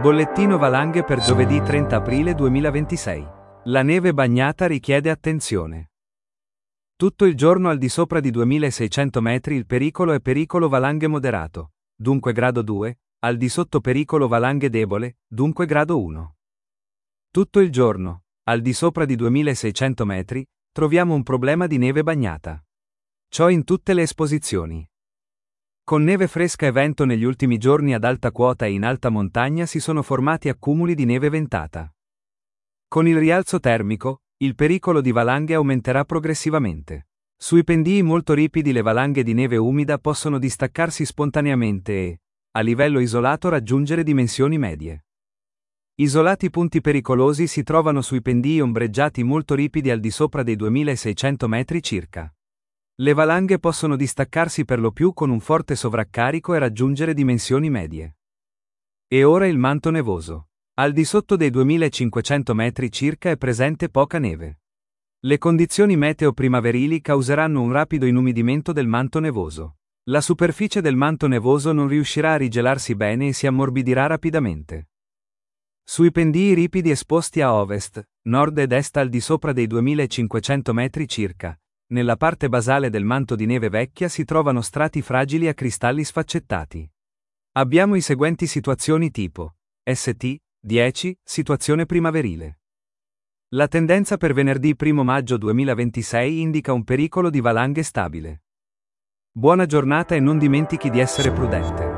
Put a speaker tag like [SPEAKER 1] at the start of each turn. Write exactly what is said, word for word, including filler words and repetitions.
[SPEAKER 1] Bollettino valanghe per giovedì trenta aprile duemilaventisei. La neve bagnata richiede attenzione. Tutto il giorno al di sopra di duemilaseicento metri il pericolo è pericolo valanghe moderato, dunque grado due, al di sotto pericolo valanghe debole, dunque grado uno. Tutto il giorno, al di sopra di duemilaseicento metri, troviamo un problema di neve bagnata. Ciò in tutte le esposizioni. Con neve fresca e vento negli ultimi giorni ad alta quota e in alta montagna si sono formati accumuli di neve ventata. Con il rialzo termico, il pericolo di valanghe aumenterà progressivamente. Sui pendii molto ripidi le valanghe di neve umida possono distaccarsi spontaneamente e, a livello isolato, raggiungere dimensioni medie. Isolati punti pericolosi si trovano sui pendii ombreggiati molto ripidi al di sopra dei duemilaseicento metri circa. Le valanghe possono distaccarsi per lo più con un forte sovraccarico e raggiungere dimensioni medie. E ora il manto nevoso. Al di sotto dei duemilacinquecento metri circa è presente poca neve. Le condizioni meteo primaverili causeranno un rapido inumidimento del manto nevoso. La superficie del manto nevoso non riuscirà a rigelarsi bene e si ammorbidirà rapidamente. Sui pendii ripidi esposti a ovest, nord ed est al di sopra dei duemilacinquecento metri circa, nella parte basale del manto di neve vecchia si trovano strati fragili a cristalli sfaccettati. Abbiamo i seguenti situazioni tipo S T dieci, situazione primaverile. La tendenza per venerdì primo maggio duemilaventisei indica un pericolo di valanghe stabile. Buona giornata e non dimentichi di essere prudente.